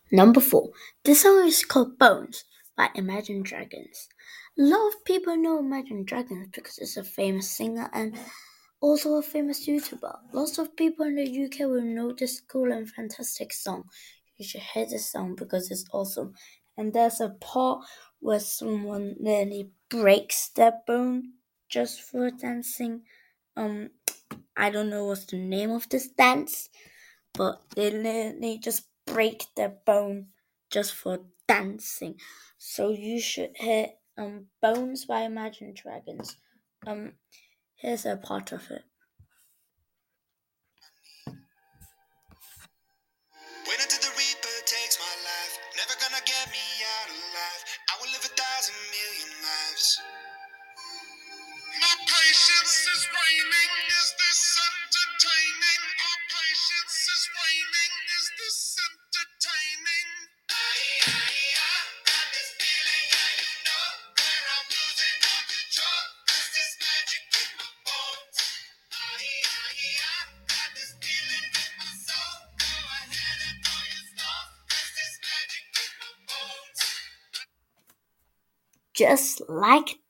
Number 4. The song is called Bones by Imagine Dragons. A lot of people know Imagine Dragons because it's a famous singer and also a famous YouTuber. Lots of people in the UK will know this cool and fantastic song. You should hear this song because it's awesome. And there's a part where someone nearly breaks their bone just for dancing. I don't know what's the name of this dance, but they just break their bone just for dancing. So you should hear Bones by Imagine Dragons. Here's a part of it. Wait until the Reaper takes my life. Never gonna get me out alive. I will live 1,000,000,000 lives. My patience is waning. Is this entertaining? My patience is waning. Is this entertaining? Got this feeling, yeah, you know, where I'm losing all control. Is this magic in my bones? Got this feeling in my soul. Go ahead and throw your stone. Is this magic in my bones? Just like